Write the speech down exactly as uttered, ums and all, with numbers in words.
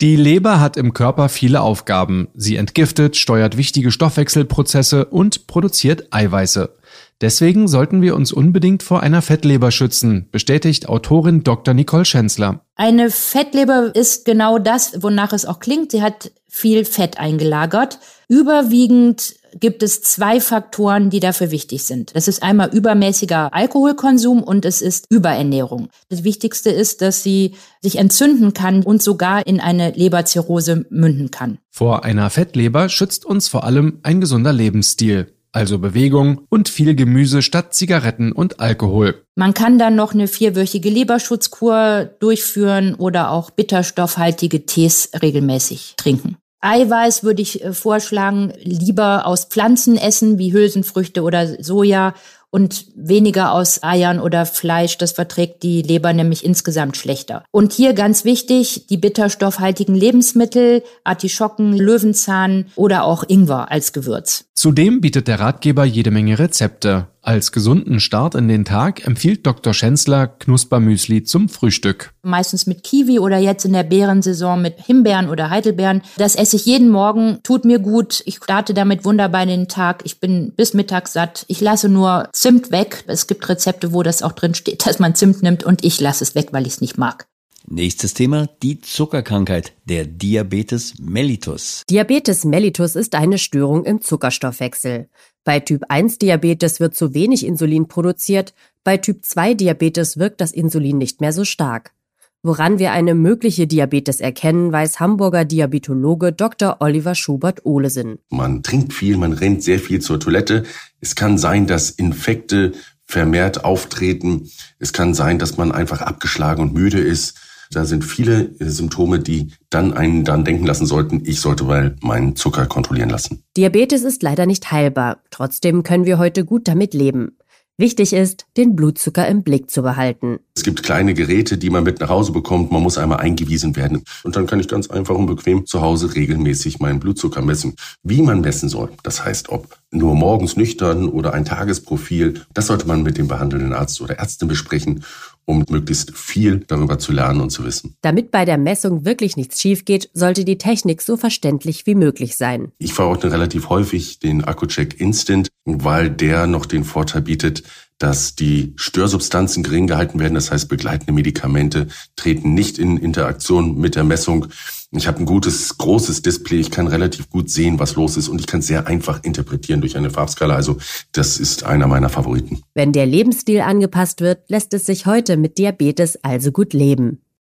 Die Leber hat im Körper viele Aufgaben. Sie entgiftet, steuert wichtige Stoffwechselprozesse und produziert Eiweiße. Deswegen sollten wir uns unbedingt vor einer Fettleber schützen, bestätigt Autorin Doktor Nicole Schänzler. Eine Fettleber ist genau das, wonach es auch klingt. Sie hat viel Fett eingelagert. Überwiegend gibt es zwei Faktoren, die dafür wichtig sind. Das ist einmal übermäßiger Alkoholkonsum und es ist Überernährung. Das Wichtigste ist, dass sie sich entzünden kann und sogar in eine Leberzirrhose münden kann. Vor einer Fettleber schützt uns vor allem ein gesunder Lebensstil. Also Bewegung und viel Gemüse statt Zigaretten und Alkohol. Man kann dann noch eine vierwöchige Leberschutzkur durchführen oder auch bitterstoffhaltige Tees regelmäßig trinken. Eiweiß würde ich vorschlagen, lieber aus Pflanzen essen, wie Hülsenfrüchte oder Soja und weniger aus Eiern oder Fleisch. Das verträgt die Leber nämlich insgesamt schlechter. Und hier ganz wichtig, die bitterstoffhaltigen Lebensmittel, Artischocken, Löwenzahn oder auch Ingwer als Gewürz. Zudem bietet der Ratgeber jede Menge Rezepte. Als gesunden Start in den Tag empfiehlt Doktor Schänzler Knuspermüsli zum Frühstück. Meistens mit Kiwi oder jetzt in der Beerensaison mit Himbeeren oder Heidelbeeren. Das esse ich jeden Morgen, tut mir gut. Ich starte damit wunderbar in den Tag. Ich bin bis mittags satt. Ich lasse nur Zimt weg. Es gibt Rezepte, wo das auch drin steht, dass man Zimt nimmt und ich lasse es weg, weil ich es nicht mag. Nächstes Thema, die Zuckerkrankheit, der Diabetes mellitus. Diabetes mellitus ist eine Störung im Zuckerstoffwechsel. Bei Typ eins Diabetes wird zu wenig Insulin produziert, bei Typ zwei Diabetes wirkt das Insulin nicht mehr so stark. Woran wir eine mögliche Diabetes erkennen, weiß Hamburger Diabetologe Doktor Oliver Schubert-Olesen. Man trinkt viel, man rennt sehr viel zur Toilette. Es kann sein, dass Infekte vermehrt auftreten. Es kann sein, dass man einfach abgeschlagen und müde ist. Da sind viele Symptome, die dann einen dann denken lassen sollten, ich sollte mal meinen Zucker kontrollieren lassen. Diabetes ist leider nicht heilbar. Trotzdem können wir heute gut damit leben. Wichtig ist, den Blutzucker im Blick zu behalten. Es gibt kleine Geräte, die man mit nach Hause bekommt. Man muss einmal eingewiesen werden. Und dann kann ich ganz einfach und bequem zu Hause regelmäßig meinen Blutzucker messen. Wie man messen soll, das heißt, ob nur morgens nüchtern oder ein Tagesprofil, das sollte man mit dem behandelnden Arzt oder Ärztin besprechen, um möglichst viel darüber zu lernen und zu wissen. Damit bei der Messung wirklich nichts schief geht, sollte die Technik so verständlich wie möglich sein. Ich verordne relativ häufig den Accu-Check Instant, weil der noch den Vorteil bietet, dass die Störsubstanzen gering gehalten werden. Das heißt, begleitende Medikamente treten nicht in Interaktion mit der Messung. Ich habe ein gutes, großes Display. Ich kann relativ gut sehen, was los ist und ich kann es sehr einfach interpretieren durch eine Farbskala. Also das ist einer meiner Favoriten. Wenn der Lebensstil angepasst wird, lässt es sich heute mit Diabetes also gut leben.